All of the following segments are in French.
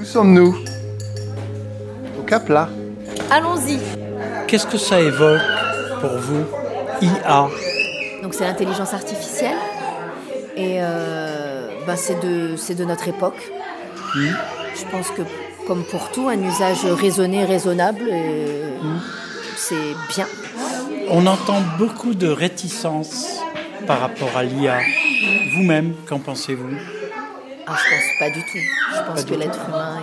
Où sommes-nous? Au Capla. Allons-y. Qu'est-ce que ça évoque pour vous, IA? Donc c'est l'intelligence artificielle et c'est de notre époque. Je pense que comme pour tout, un usage raisonné, raisonnable, c'est bien. On entend beaucoup de réticences par rapport à l'IA. Vous-même, qu'en pensez-vous? Je pense pas du tout. Je pense que l'être humain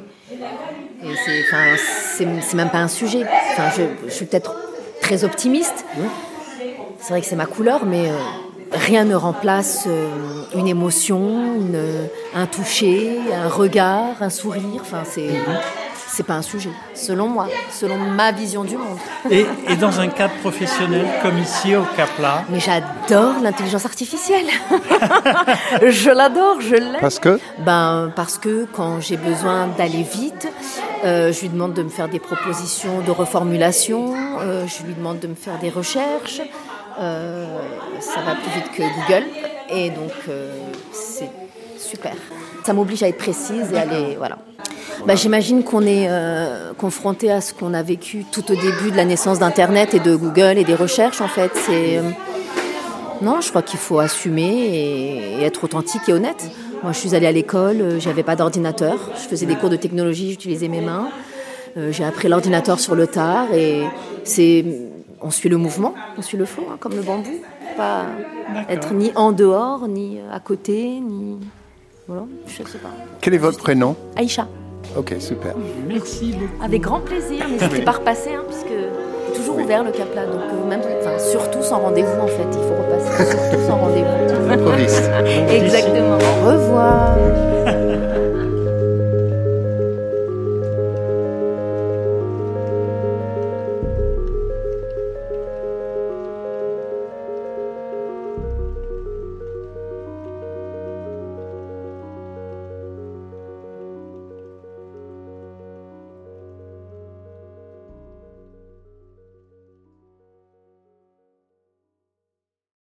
c'est même pas un sujet. Je suis peut-être très optimiste. C'est vrai que c'est ma couleur, mais rien ne remplace une émotion, un toucher, un regard, un sourire. C'est pas un sujet, selon moi, selon ma vision du monde. Et dans un cadre professionnel comme ici au Capla? Mais j'adore l'intelligence artificielle. Je l'adore, je l'aime. Parce que? Parce que quand j'ai besoin d'aller vite, je lui demande de me faire des propositions de reformulation, je lui demande de me faire des recherches. Ça va plus vite que Google et donc c'est super. Ça m'oblige à être précise et à aller, voilà. J'imagine qu'on est confronté à ce qu'on a vécu tout au début de la naissance d'Internet et de Google et des recherches en fait. Non, je crois qu'il faut assumer et être authentique et honnête. Moi, je suis allée à l'école, j'avais pas d'ordinateur, je faisais des cours de technologie, j'utilisais mes mains. J'ai appris l'ordinateur sur le tard et on suit le mouvement, on suit le flot, comme le bambou. Pas être ni en dehors, ni à côté, ni... Voilà, je sais pas. Quel est votre prénom? Aïcha. Ok, super. Merci beaucoup. Avec grand plaisir, n'hésitez pas à repasser, puisque c'est toujours ouvert le Capla. Donc surtout sans rendez-vous en fait, il faut repasser. Surtout sans rendez-vous. Improviste.